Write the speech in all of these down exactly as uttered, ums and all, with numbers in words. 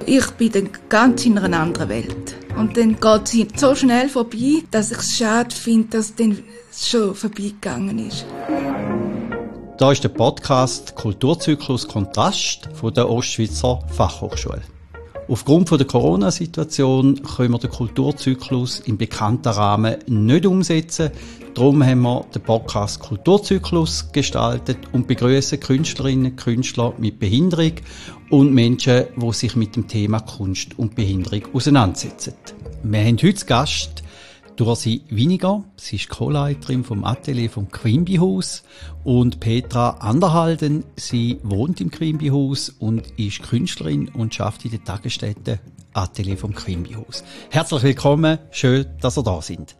Ich bin dann ganz in einer anderen Welt. Und dann geht sie so schnell vorbei, dass ich es schade finde, dass es dann schon vorbeigegangen ist. Da ist der Podcast Kulturzyklus Kontrast von der Ostschweizer Fachhochschule. Aufgrund der Corona-Situation können wir den Kulturzyklus im bekannten Rahmen nicht umsetzen. Darum haben wir den Podcast Kulturzyklus gestaltet und begrüßen Künstlerinnen und Künstler mit Behinderung und Menschen, die sich mit dem Thema Kunst und Behinderung auseinandersetzen. Wir haben heute zu Gast Dursi Winiger. Sie ist Co-Leiterin vom Atelier vom Quimby-Haus, und Petra Anderhalden. Sie wohnt im Quimby-Haus und ist Künstlerin und arbeitet in der Tagesstätte Atelier vom Quimby-Haus. Herzlich willkommen, schön, dass ihr da sind.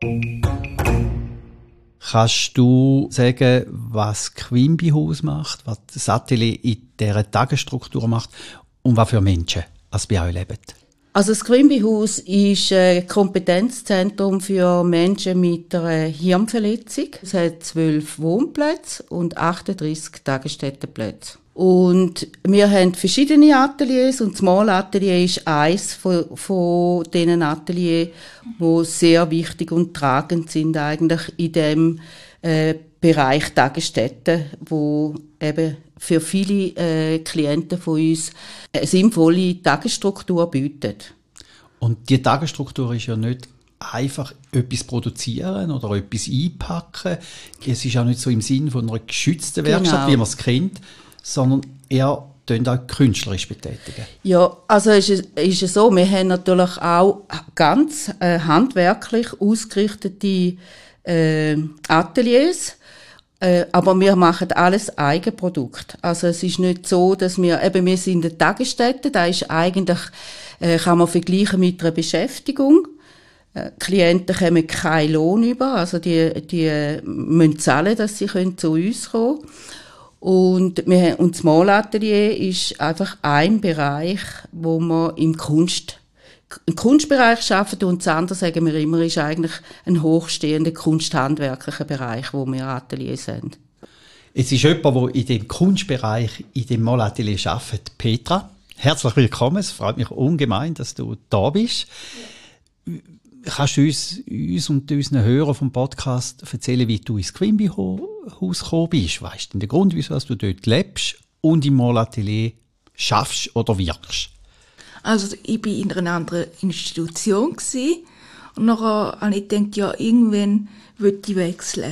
Kannst du sagen, was Quimby-Haus macht, was das Atelier in dieser Tagesstruktur macht und was für Menschen als bei euch leben? Also das Quimby-Haus ist ein Kompetenzzentrum für Menschen mit einer Hirnverletzung. Es hat zwölf Wohnplätze und achtunddreissig Tagesstättenplätze. Und wir haben verschiedene Ateliers und das Malatelier ist eines von, von diesen Ateliers, die sehr wichtig und tragend sind eigentlich in dem äh, Bereich Tagesstätten, wo eben für viele äh, Klienten von uns eine sinnvolle Tagesstruktur bietet. Und die Tagesstruktur ist ja nicht einfach etwas produzieren oder etwas einpacken. Es ist auch nicht so im Sinn von einer geschützten Werkstatt, genau, wie man es kennt, sondern eher auch künstlerisch betätigen. Ja, also ist es ist es so, wir haben natürlich auch ganz äh, handwerklich ausgerichtete äh, Ateliers, äh, aber wir machen alles Eigenprodukt. Also es ist nicht so, dass wir, eben wir sind eine Tagesstätte, da ist eigentlich, äh, kann man vergleichen mit einer Beschäftigung. Äh, Klienten kommen keinen Lohn über, also die, die müssen zahlen, dass sie können zu uns kommen. Und, wir haben, und das Malatelier ist einfach ein Bereich, wo wir im Kunst, im Kunstbereich arbeiten, und das andere, sagen wir immer, ist eigentlich ein hochstehender kunsthandwerklicher Bereich, wo wir Ateliers sind. Es ist jemand, der in dem Kunstbereich, in dem Malatelier arbeitet. Petra, herzlich willkommen. Es freut mich ungemein, dass du da bist. Ja. Kannst du uns, uns und unseren Hörern vom Podcast erzählen, wie du ins Quimby-Haus gekommen bist? Weißt du den Grund, wieso du dort lebst und im Malatelier schaffst oder wirkst? Also ich war in einer anderen Institution gewesen, und nachher habe ich gedacht, ja, irgendwann will ich wechseln.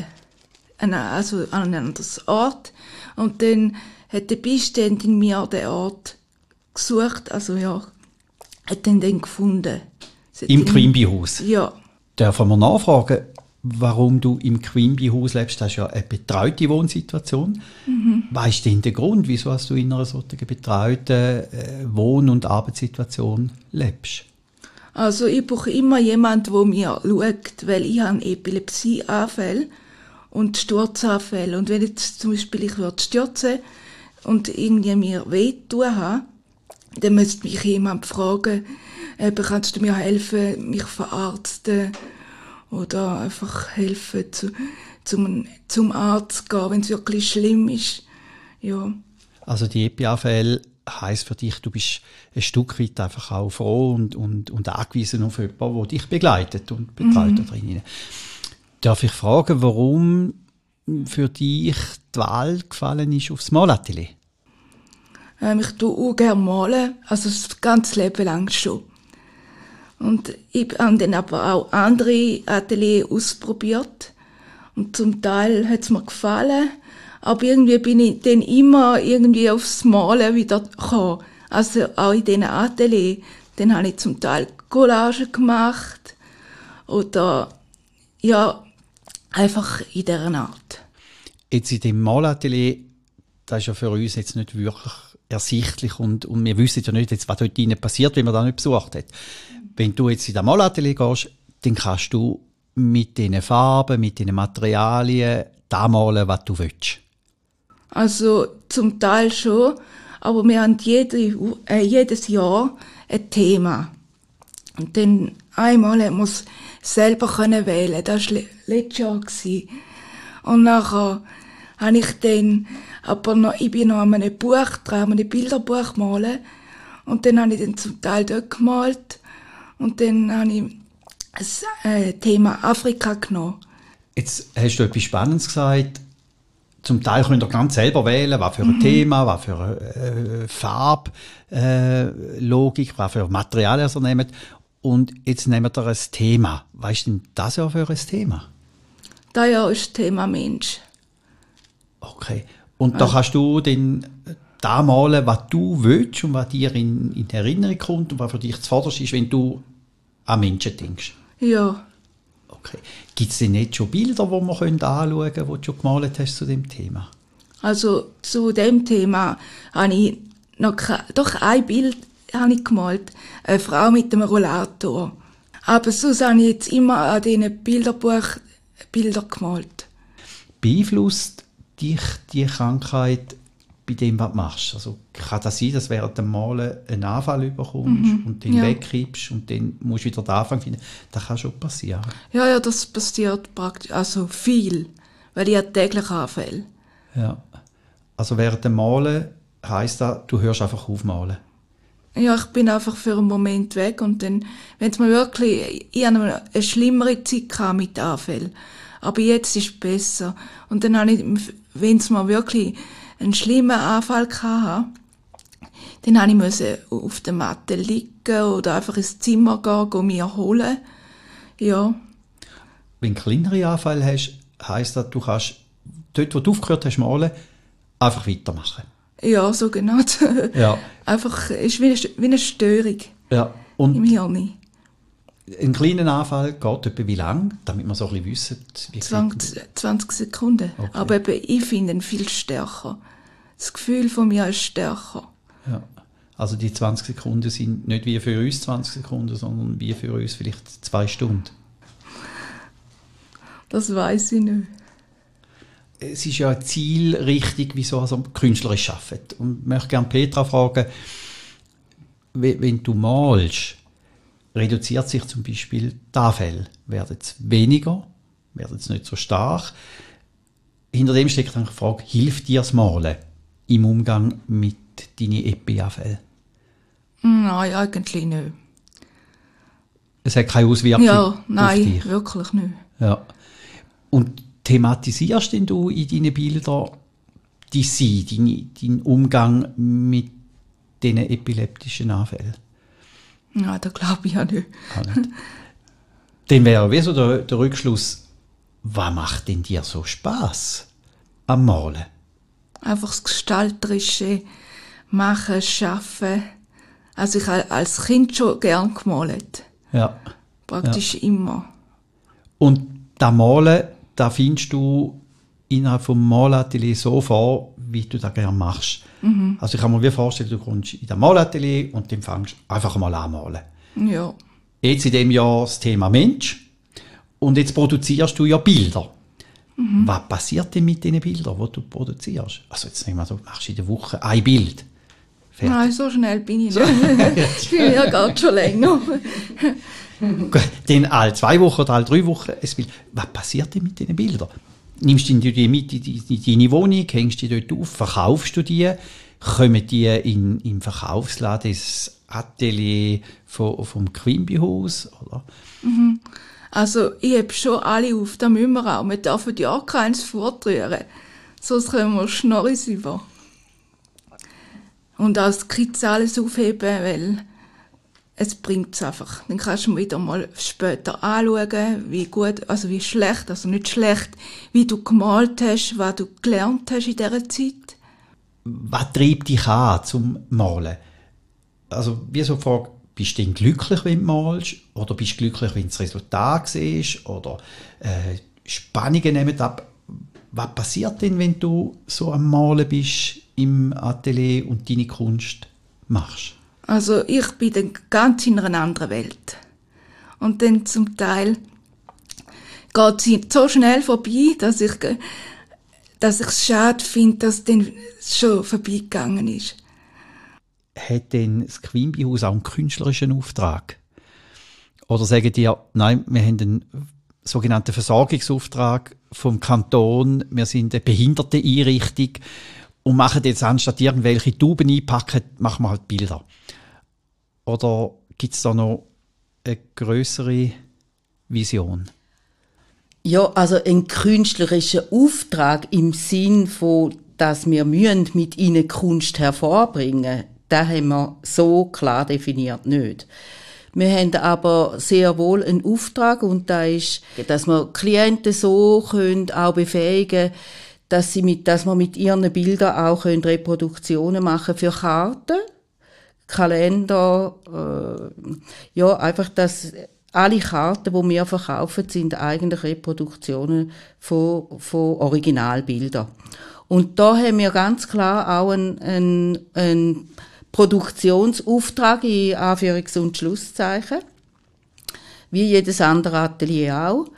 Also an einen anderen Ort. Und dann hat der Beistand in mir den Ort gesucht, also ja, hat den dann gefunden. Im Quimby-Haus? Ja. Dürfen wir nachfragen, warum du im Quimby-Haus lebst? Das ist ja eine betreute Wohnsituation. Mhm. Weißt du denn den Grund, wieso du in einer solchen betreuten äh, Wohn- und Arbeitssituation lebst? Also ich brauche immer jemanden, der mir schaut, weil ich habe Epilepsieanfälle und Sturzanfälle. Und wenn jetzt zum Beispiel ich würde stürzen und irgendwie mir wehtun habe, dann müsste mich jemand fragen, eben, kannst du mir helfen, mich verarzten oder einfach helfen, zu, zum, zum Arzt zu gehen, wenn es wirklich schlimm ist. Ja. Also die Epi-Anfälle heisst für dich, du bist ein Stück weit einfach auch froh und, und, und angewiesen auf jemanden, der dich begleitet und betreut mhm. da drinnen. Darf ich fragen, warum für dich die Wahl gefallen ist aufs Malatelier? Ähm, ich tue auch gerne malen, also das ganze Leben lang schon. Und ich habe dann aber auch andere Ateliers ausprobiert. Und zum Teil hat es mir gefallen. Aber irgendwie bin ich dann immer irgendwie aufs Malen wieder gekommen. Also auch in diesen Ateliers. Dann habe ich zum Teil Collagen gemacht. Oder, ja, einfach in dieser Art. Jetzt in dem Malatelier, das ist ja für uns jetzt nicht wirklich ersichtlich. Und, und wir wissen ja nicht, jetzt, was dort drinnen passiert, wenn man das nicht besucht hat. Wenn du jetzt in das Malatelier gehst, dann kannst du mit diesen Farben, mit diesen Materialien das malen, was du willst. Also zum Teil schon, aber wir haben jede, äh, jedes Jahr ein Thema. Und dann einmal haben wir es selber können wählen. Das war letztes Jahr. Und nachher habe ich dann, aber noch, ich bin noch an einem Buch dran, an einem Bilderbuch malen. Und dann habe ich dann zum Teil dort gemalt. Und dann habe ich das äh, Thema Afrika genommen. Jetzt hast du etwas Spannendes gesagt. Zum Teil könnt ihr ganz selber wählen, was für ein mhm. Thema, was für eine äh, Farblogik, äh, was für Materialien ihr nehmt. Und jetzt nehmt ihr ein Thema. Was ist denn das ja für ein Thema? Das Jahr ist das Thema Mensch. Okay. Und ja. da kannst du dann da malen, was du willst und was dir in, in Erinnerung kommt und was für dich zuvorderst ist, wenn du an Menschen denkst? Ja. Okay. Gibt es denn nicht schon Bilder, die wir anschauen können, die du schon gemalt hast zu dem Thema? Also zu dem Thema habe ich noch ke- doch ein Bild habe ich gemalt. Eine Frau mit einem Rollator. Aber sonst habe ich jetzt immer an diesen Bilderbuch Bilder gemalt. Beeinflusst dich die Krankheit bei dem, was du machst? Also kann das sein, dass während dem Malen einen Anfall bekommst mhm. und den ja. wegkippst und dann musst du wieder den Anfang finden? Das kann schon passieren. Ja, ja, das passiert praktisch, also viel, weil ich habe täglich Anfälle. Ja, also während dem Malen heisst das, du hörst einfach auf malen? Ja, ich bin einfach für einen Moment weg und dann, wenn es mir wirklich, ich hatte eine schlimmere Zeit gehabt mit Anfällen, aber jetzt ist es besser. Und dann habe ich, wenn es mir wirklich einen schlimmen Anfall hatte, dann habe ich müssen auf der Matte liegen oder einfach ins Zimmer gehen, gehen mich erholen. Ja. Wenn du kleinere Anfälle hast, heisst das, du kannst dort, wo du aufgehört hast, malen, einfach weitermachen. Ja, so genau. Ja. Einfach, es ist wie eine, wie eine Störung ja. Und im Hirn. Ein kleiner Anfall geht etwa wie lang, damit wir so ein bisschen wissen, wie zwanzig, zwanzig Sekunden. Okay. Aber eben, ich finde ihn viel stärker. Das Gefühl von mir ist stärker. Ja. Also die zwanzig Sekunden sind nicht wie für uns zwanzig Sekunden, sondern wie für uns vielleicht zwei Stunden. Das weiss ich nicht. Es ist ja eine Zielrichtung, wieso also künstlerisch arbeitet. Und ich möchte gerne Petra fragen, wenn du malst, reduziert sich zum Beispiel die Anfälle? Werden es weniger? Werden es nicht so stark? Hinter dem steckt dann die Frage, hilft dir das Malen im Umgang mit deinen Epi-Anfällen? Nein, eigentlich nicht. Es hat keine Auswirkung ja, nein, auf dich? Nein, wirklich nicht. Ja. Und thematisierst denn du in deinen Bildern dein Sein, deinen, deinen Umgang mit diesen epileptischen Anfällen? Ja, das glaube ich ja nicht. Ah, nicht. Dann wäre wie so der, der Rückschluss, was macht denn dir so Spass am Malen? Einfach das Gestalterische, Machen, Schaffen. Also ich habe als Kind schon gern gemalt. Ja. Praktisch ja. immer. Und das Malen, da findest du innerhalb vom Malatelier so vor, wie du das gerne machst. Mhm. Also ich kann mir wie vorstellen, du kommst in das Malatelier und dann fängst du einfach mal an malen. Ja. Jetzt in dem Jahr das Thema Mensch und jetzt produzierst du ja Bilder. Mhm. Was passiert denn mit diesen Bildern, die du produzierst? Also jetzt nehmen wir so, machst du in der Woche ein Bild. Fertig. Nein, so schnell bin ich nicht. Ich bin ja gar schon länger. Dann alle zwei Wochen oder alle drei Wochen ein Bild. Was passiert denn mit diesen Bildern? Nimmst du die mit in deine Wohnung, hängst die dort auf, verkaufst du die, kommen die in, im Verkaufsladen ins Atelier vom, vom Quimby-Haus? Oder? Mhm. Also ich heb schon alle auf, da müssen wir auch. Wir dürfen ja keins fortrühren, sonst können wir Schnorris über. Und auch Skizze alles aufheben, weil es bringt es einfach. Dann kannst du wieder mal später anschauen, wie gut, also wie schlecht, also nicht schlecht, wie du gemalt hast, was du gelernt hast in dieser Zeit. Was treibt dich an zum Malen? Also wie so die Frage, bist du denn glücklich, wenn du malst? Oder bist du glücklich, wenn du das Resultat siehst? Oder äh, Spannungen nehmen ab? Was passiert denn, wenn du so am Malen bist im Atelier und deine Kunst machst? Also ich bin dann ganz in einer anderen Welt. Und dann zum Teil geht sie so schnell vorbei, dass ich dass ich es schade finde, dass es dann schon vorbeigegangen ist. Hat denn das Quimby-Haus auch einen künstlerischen Auftrag? Oder sagen die, nein, wir haben einen sogenannten Versorgungsauftrag vom Kanton, wir sind eine Behinderteneinrichtung und machen jetzt anstatt irgendwelche Tuben einpacken, machen wir halt Bilder. Oder gibt es da noch eine grössere Vision? Ja, also ein künstlerischer Auftrag im Sinn von, dass wir müssen mit ihnen Kunst hervorbringen, das haben wir so klar definiert nicht. Wir haben aber sehr wohl einen Auftrag und da ist, dass wir Klienten so können auch befähigen, dass sie mit, dass wir mit ihren Bildern auch können Reproduktionen machen für Karten, Kalender, äh, ja einfach dass alle Karten, die wir verkaufen, sind eigentlich Reproduktionen von, von Originalbildern. Und da haben wir ganz klar auch einen, einen, einen Produktionsauftrag in Anführungs- und Schlusszeichen, wie jedes andere Atelier auch.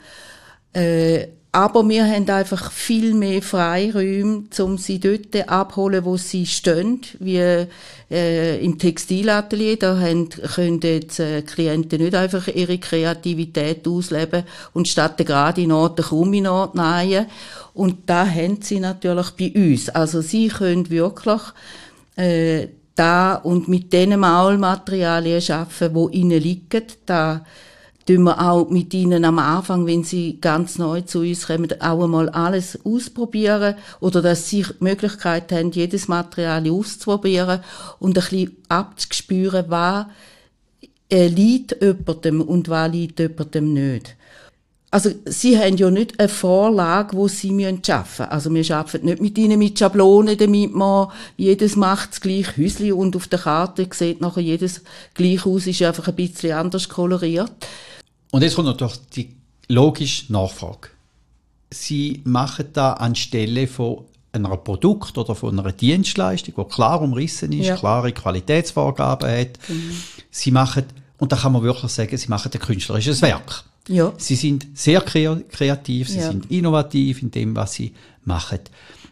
Äh, aber wir haben einfach viel mehr Freiräume, um sie dort abholen, wo sie stehen, wie äh, im Textilatelier. Da haben, können jetzt äh, Klienten nicht einfach ihre Kreativität ausleben und statt der geraden Ort den krummen Ort nähen. Und da haben sie natürlich bei uns. Also sie können wirklich äh, da und mit den Maulmaterialien arbeiten, die ihnen liegen. Da tun wir auch mit ihnen am Anfang, wenn sie ganz neu zu uns kommen, auch einmal alles ausprobieren oder dass sie die Möglichkeit haben, jedes Material auszuprobieren und ein bisschen abzuspüren, was äh, liegt jemandem und was liegt jemandem nicht. Also, sie haben ja nicht eine Vorlage, die sie schaffen müssen. Also, wir arbeiten nicht mit ihnen mit Schablonen, damit man jedes macht das gleiche Häuschen und auf der Karte sieht nachher jedes gleich aus, ist einfach ein bisschen anders koloriert. Und jetzt kommt natürlich die logische Nachfrage. Sie machen da anstelle von einem Produkt oder von einer Dienstleistung, die klar umrissen ist, ja. klare Qualitätsvorgaben hat. Mhm. Sie machen, und da kann man wirklich sagen, sie machen ein künstlerisches Werk. Ja. Sie sind sehr kreativ, sie ja. sind innovativ in dem, was sie machen.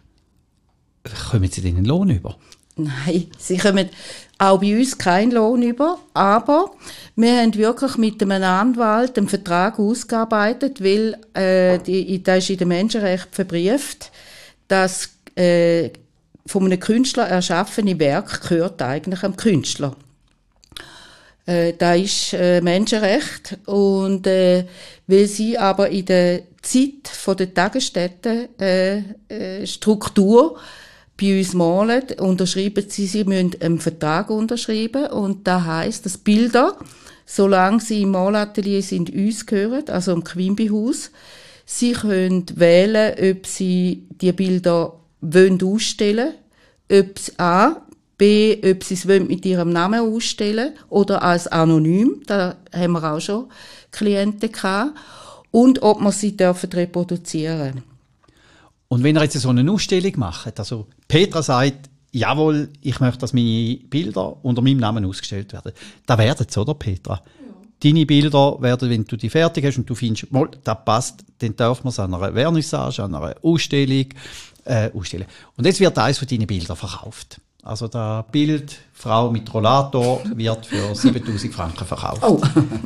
Kommen Sie denn einen Lohn über? Nein, sie kommen auch bei uns keinen Lohn über, aber wir haben wirklich mit einem Anwalt einen Vertrag ausgearbeitet, weil äh, die, das ist in den Menschenrechten verbrieft, dass äh, von einem Künstler erschaffene Werk gehört eigentlich am Künstler. Äh, da ist äh, Menschenrecht und äh, weil sie aber in der Zeit von der Tagesstätten äh, äh, Struktur bei uns malen, unterschreiben sie, sie müssen einen Vertrag unterschreiben und das heisst, dass Bilder, solange sie im Malatelier sind, uns gehören, also im Quimby-Haus, sie können wählen, ob sie die Bilder wollen ausstellen wollen, ob sie A, B, ob sie es mit ihrem Namen ausstellen oder als anonym, da haben wir auch schon Klienten gehabt, und ob man sie dürfen reproduzieren. Und wenn ihr jetzt so eine Ausstellung macht, also Petra sagt, jawohl, ich möchte, dass meine Bilder unter meinem Namen ausgestellt werden, da werden es, oder Petra? Ja. Deine Bilder werden, wenn du die fertig hast und du findest, mal, das passt, dann darf man es an einer Vernissage, an einer Ausstellung äh, ausstellen. Und jetzt wird eines von deinen Bildern verkauft. Also das Bild, Frau mit Rollator, wird für siebentausend Franken verkauft. Oh.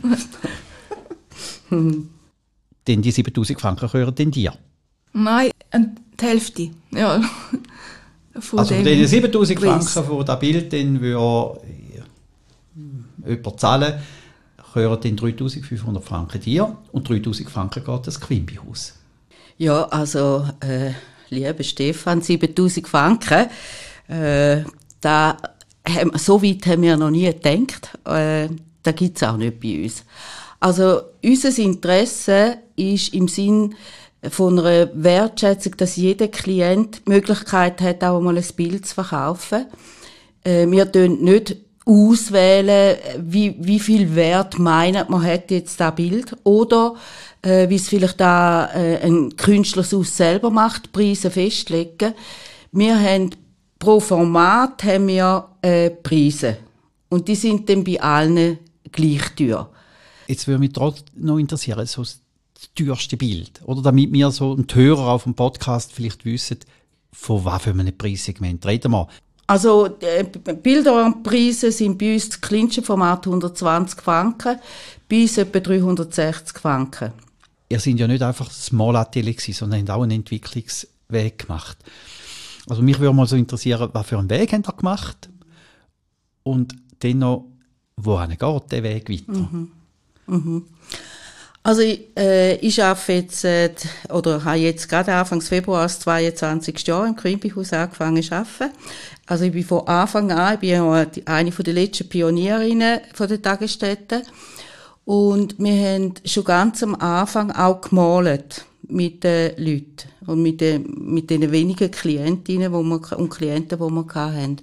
Denn die siebentausend Franken gehören denn dir? Nein, die Hälfte. Ja. Von also von den siebentausend Franken, von das Bild dann würde jemand zahlen, gehören dann dreitausendfünfhundert Franken dir und dreitausend Franken geht das Quimby-Haus. Ja, also, äh, lieber Stefan, siebentausend Franken, äh, da, so weit haben wir noch nie gedacht, äh, da gibt es auch nicht bei uns. Also, unser Interesse ist im Sinn von einer Wertschätzung, dass jeder Klient die Möglichkeit hat, auch mal ein Bild zu verkaufen. Äh, wir tun nicht auswählen, wie, wie viel Wert meint man hat jetzt das Bild oder äh, wie es vielleicht da äh, ein Künstlerhaus selber macht, Preise festlegen. Wir haben pro Format haben wir äh, Preise und die sind dann bei allen gleich teuer. Jetzt würde mich trotzdem noch interessieren, so das teuerste Bild, oder damit wir so ein Hörer auf dem Podcast vielleicht wissen, von was für einem Preissegment reden wir. Also die Bilder und Preise sind bei uns das kleinste Format hundertzwanzig Franken, bei uns etwa dreihundertsechzig Franken. Ihr seid ja nicht einfach das Malatelier gewesen, sondern habt auch einen Entwicklungsweg gemacht. Also mich würde mal so interessieren, was für einen Weg habt ihr gemacht? Und dann noch, wohin geht der Weg weiter? Mhm. Mhm. Also ich, äh, ich arbeite jetzt, äh, oder habe jetzt gerade Anfang Februar als zweiundzwanzigste Jahr im Quimby-Haus angefangen zu arbeiten. Also ich bin von Anfang an, ich bin ja eine der letzten Pionierinnen von der Tagesstätte. Und wir haben schon ganz am Anfang auch gemalt mit den Leuten und mit den, mit den wenigen Klientinnen wo wir, und Klienten, die wir hatten.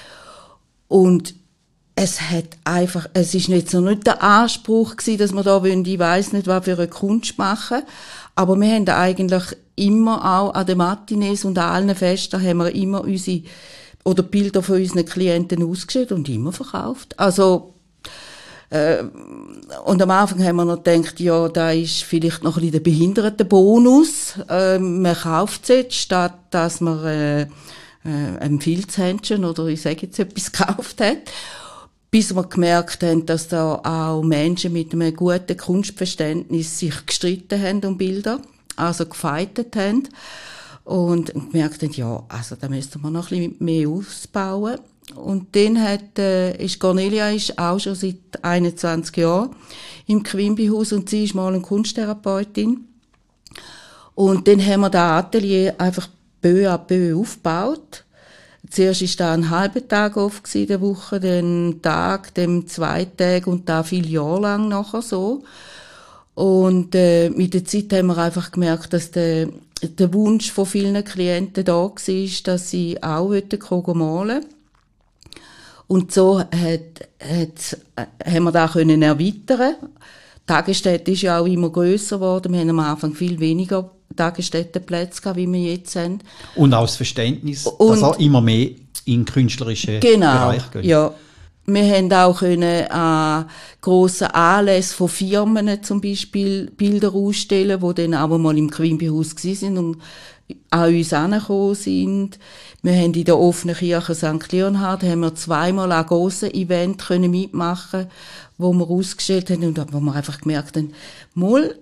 Und es hat einfach, es ist jetzt noch nicht der Anspruch gewesen, dass wir da wollen, ich weiss nicht, was für eine Kunst machen. Aber wir haben eigentlich immer auch an den Matinees und an allen Festen haben wir immer unsere, oder Bilder von unseren Klienten ausgestellt und immer verkauft. Also, äh, und am Anfang haben wir noch gedacht, ja, da ist vielleicht noch ein bisschen der Behindertenbonus. Äh, man kauft es jetzt, statt dass man, äh, äh, ein Filzhändchen oder ich sage jetzt etwas gekauft hat. Bis wir gemerkt haben, dass da auch Menschen mit einem guten Kunstverständnis sich gestritten haben um Bilder, also gefeitet haben und gemerkt haben, ja, also da müssten wir noch ein bisschen mehr ausbauen. Und dann hat, äh, ist Cornelia ist auch schon seit einundzwanzig Jahren im Quimby-Haus und sie ist mal eine Kunsttherapeutin. Und dann haben wir das Atelier einfach peu à peu aufgebaut. Zuerst war da ein halber Tag oft in der Woche, dann Tag, dann zwei Tage und da viele Jahre lang nachher so. Und äh, mit der Zeit haben wir einfach gemerkt, dass der, der Wunsch von vielen Klienten da war, dass sie auch malen wollten. Und so hat, hat, haben wir das können erweitern. Die Tagesstätte ist ja auch immer grösser geworden. Wir haben am Anfang viel weniger Tagesstättenplätze gehabt, wie wir jetzt haben. Und auch das Verständnis, und, dass auch immer mehr in künstlerische genau, Bereich gehen. Ja. Wir haben auch können an grossen Anlässen von Firmen zum Beispiel Bilder ausstellen, die dann auch mal im Quimby-Haus waren und an uns herangekommen sind. Wir haben in der offenen Kirche Sankt Leonhard haben wir zweimal an grossen Event können mitmachen, wo wir ausgestellt haben und wo wir einfach gemerkt haben, mal,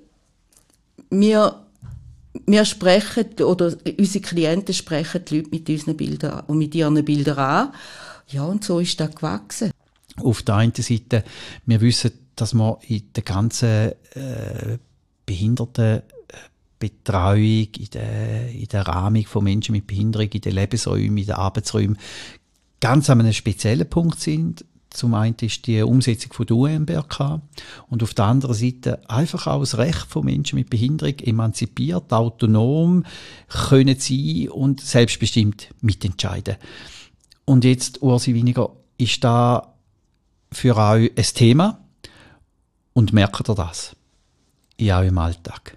wir Wir sprechen, oder unsere Klienten sprechen die Leute mit unseren Bildern und mit ihren Bildern an. Ja, und so ist das gewachsen. Auf der einen Seite, wir wissen, dass man in der ganzen äh, Behindertenbetreuung, in der, in der Rahmung von Menschen mit Behinderung, in den Lebensräumen, in den Arbeitsräumen ganz an einem speziellen Punkt sind. Zum einen ist die Umsetzung von der U M B R K und auf der anderen Seite einfach auch das Recht von Menschen mit Behinderung, emanzipiert, autonom können sein und selbstbestimmt mitentscheiden. Und jetzt, Ursi Winiger, ist da für euch ein Thema und merkt ihr das in eurem Alltag?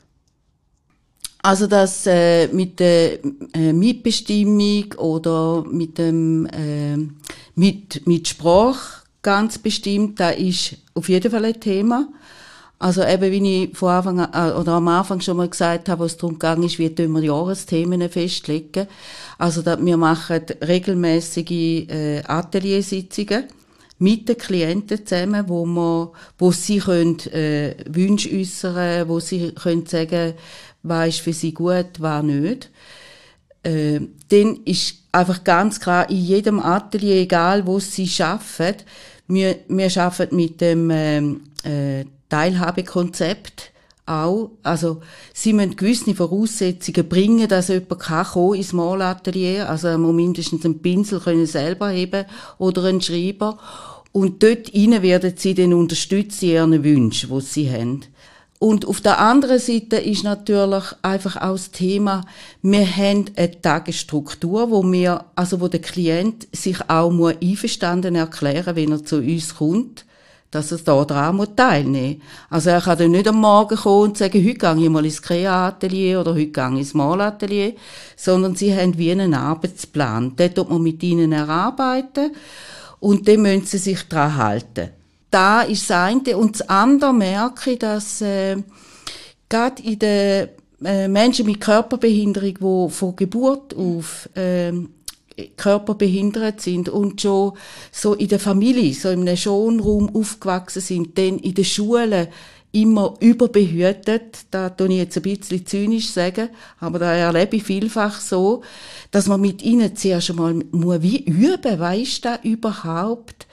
Also das äh, mit der äh, Mitbestimmung oder mit dem äh, mit mit Sprache ganz bestimmt, da ist auf jeden Fall ein Thema. Also eben, wie ich von Anfang an, oder am Anfang schon mal gesagt habe, wo es darum gegangen ist, wie wir Jahresthemen festlegen. Also da, wir machen regelmäßige äh, Ateliersitzungen mit den Klienten zusammen, wo wir, wo sie können äh, Wünsche äußern, wo sie können sagen, was ist für sie gut, was nicht. Äh, dann ist einfach ganz klar, in jedem Atelier, egal wo sie arbeiten, wir, wir arbeiten mit dem ähm, äh, Teilhabekonzept auch. Also, sie müssen gewisse Voraussetzungen bringen, dass jemand kann kommen ins Malatelier. Also, er muss mindestens einen Pinsel können selber heben oder einen Schreiber. Und dort rein werden sie dann unterstützen in ihren Wünschen, die sie haben. Und auf der anderen Seite ist natürlich einfach auch das Thema, wir haben eine Tagesstruktur, wo wir, also wo der Klient sich auch muss einverstanden erklären, wenn er zu uns kommt, dass er da dran teilnehmen muss. Also er kann dann nicht am Morgen kommen und sagen, heute gehe ich mal ins Krea-Atelier oder heute gehe ich ins Malatelier, sondern sie haben wie einen Arbeitsplan. Dort tut man mit ihnen erarbeiten und dann müssen sie sich daran halten. Da ist das eine. Und das andere merke ich, dass äh, gerade in den äh, Menschen mit Körperbehinderung, die von Geburt auf äh, körperbehindert sind und schon so in der Familie, so in einem Schonraum aufgewachsen sind, dann in den Schulen immer überbehütet, da tue ich jetzt ein bisschen zynisch sagen, aber da erlebe ich vielfach so, dass man mit ihnen zuerst einmal muss wie üben, was ist da überhaupt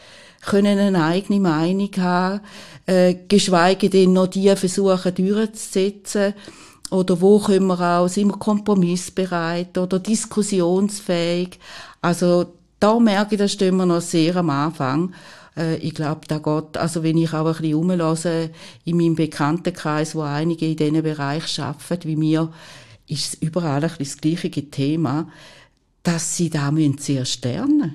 können eine eigene Meinung haben, äh, geschweige denn noch die versuchen durchzusetzen. Oder wo können wir auch, sind wir kompromissbereit oder diskussionsfähig. Also da merke ich, da stehen wir noch sehr am Anfang. Äh, ich glaube, da geht, also wenn ich auch ein bisschen rumhöre in meinem Bekanntenkreis, wo einige in diesen Bereich arbeiten, wie mir, ist es überall ein bisschen das gleiche Thema, dass sie da zuerst lernen.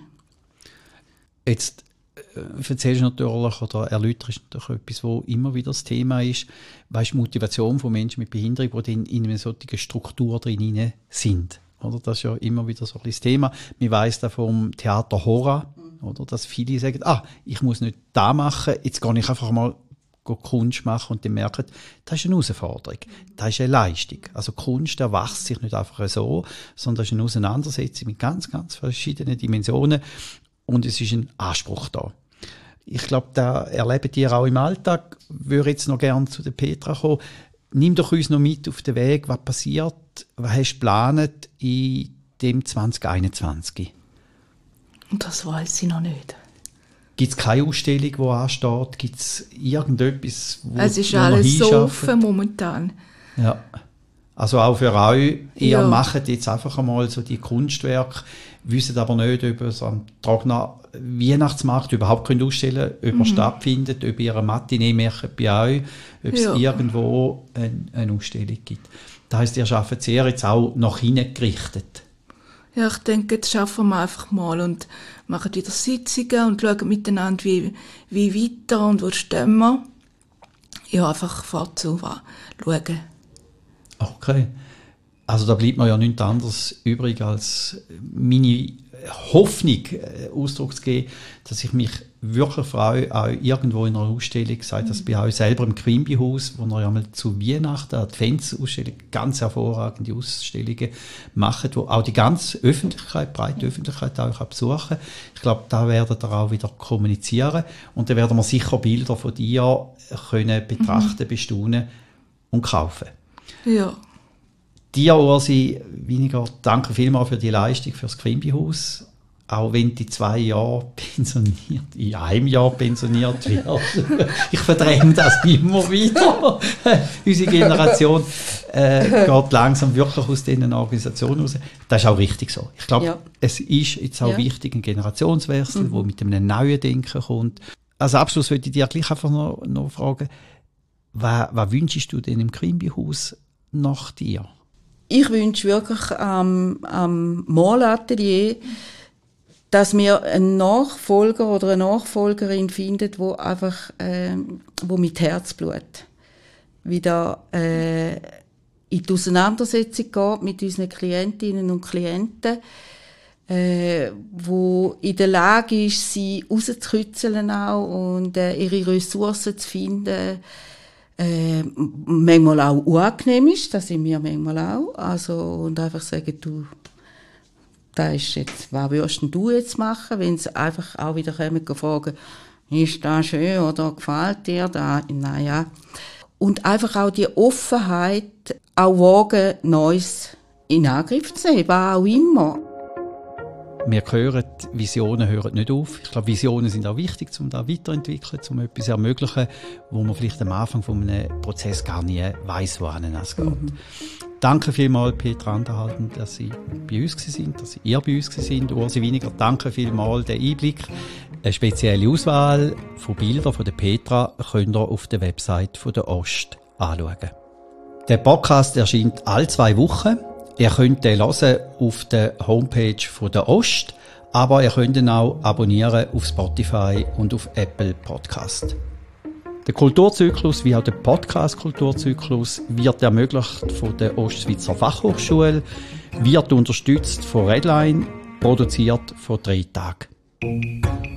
Jetzt äh, erzählst du natürlich oder erläuterst natürlich etwas, wo immer wieder das Thema ist, weißt, Motivation von Menschen mit Behinderung, die in einer solchen Struktur drin sind. Oder? Das ist ja immer wieder so ein das Thema. Man weiss da vom Theater Hora, oder? Dass viele sagen, ah, ich muss nicht da machen, jetzt gehe ich einfach mal Kunst machen und dann merken, das ist eine Herausforderung, das ist eine Leistung. Also Kunst erwachst sich nicht einfach so, sondern das ist eine Auseinandersetzung mit ganz, ganz verschiedenen Dimensionen und es ist ein Anspruch da. Ich glaube, da erlebt ihr auch im Alltag. Ich würde jetzt noch gerne zu der Petra kommen. Nimm doch uns noch mit auf den Weg, was passiert, was hast du geplant in dem zwanzig einundzwanzig? Und das weiss ich noch nicht. Gibt es keine Ausstellung, die ansteht? Gibt es irgendetwas, wo es ist wo alles so offen momentan. Ja. Also auch für euch, ihr Ja. macht jetzt einfach einmal so die Kunstwerke, wisst aber nicht, ob es am Tragner Weihnachtsmarkt überhaupt könnt ausstellen könnt, ob Mhm. er stattfindet, ob ihr eine Matinee macht bei euch, ob es Ja. irgendwo eine, eine Ausstellung gibt. Das heisst, ihr arbeitet sehr jetzt auch nach hinten gerichtet. Ja, ich denke, jetzt schaffen wir einfach mal und machen wieder Sitzungen und schauen miteinander, wie, wie weiter und wo stehen wir. Ja, einfach vorzu schauen. Okay. Also da bleibt mir ja nichts anderes übrig, als meine Hoffnung äh, Ausdruck zu geben, dass ich mich wirklich freue, auch irgendwo in einer Ausstellung, sei das bei euch selber im Quimby-Haus, wo ihr ja mal zu Weihnachten, Adventsausstellung, ganz hervorragende Ausstellungen macht, wo auch die ganze Öffentlichkeit, breite Öffentlichkeit auch besuchen kann. Ich glaube, da werden wir auch wieder kommunizieren und dann werden wir sicher Bilder von dir können betrachten, mhm. bestaunen und kaufen. Ja. Dir, Ursi, weniger danke vielmals für die Leistung für das Quimby-Haus. Auch wenn du in zwei Jahren pensioniert, in einem Jahr pensioniert wirst. Ich verdränge das immer wieder. Unsere Generation äh, geht langsam wirklich aus diesen Organisationen raus. Das ist auch richtig so. Ich glaube, ja. es ist jetzt auch ja. wichtig, ein Generationswechsel, mhm. der mit einem neuen Denken kommt. Als Abschluss würde ich dir gleich einfach noch, noch fragen, was, was wünschst du denn im Quimby-Haus nach dir? Ich wünsche wirklich am, am Malatelier, dass wir einen Nachfolger oder eine Nachfolgerin findet, wo einfach, äh, wo mit Herzblut wieder äh, in die Auseinandersetzung geht mit unseren Klientinnen und Klienten, äh, wo in der Lage ist, sie rauszukitzeln auch und äh, ihre Ressourcen zu finden. Äh, manchmal auch unangenehm ist, das sind wir manchmal auch. Also, und einfach sagen, du, das ist jetzt, was würdest du jetzt machen? Wenn sie einfach auch wieder kommen und fragen, ist das schön oder gefällt dir das? Naja. Und einfach auch die Offenheit, auch wagen, Neues in Angriff zu nehmen, was auch immer. Wir hören, Visionen hören nicht auf. Ich glaube, Visionen sind auch wichtig, um da weiterzuentwickeln, um etwas zu ermöglichen, wo man vielleicht am Anfang von einem Prozess gar nie weiss, wohin es geht. Mhm. Danke vielmals, Petra Anderhalten, dass Sie bei uns sind, dass ihr bei uns sind. Ursi Winiger, danke vielmals den Einblick. Eine spezielle Auswahl von Bildern von der Petra könnt ihr auf der Website von der Ost anschauen. Der Podcast erscheint alle zwei Wochen. Ihr könnt den hören auf der Homepage von der Ost, aber ihr könnt ihn auch abonnieren auf Spotify und auf Apple Podcast. Der Kulturzyklus wie auch der Podcast-Kulturzyklus wird ermöglicht von der Ostschweizer Fachhochschule, wird unterstützt von Redline, produziert von drei Tagen.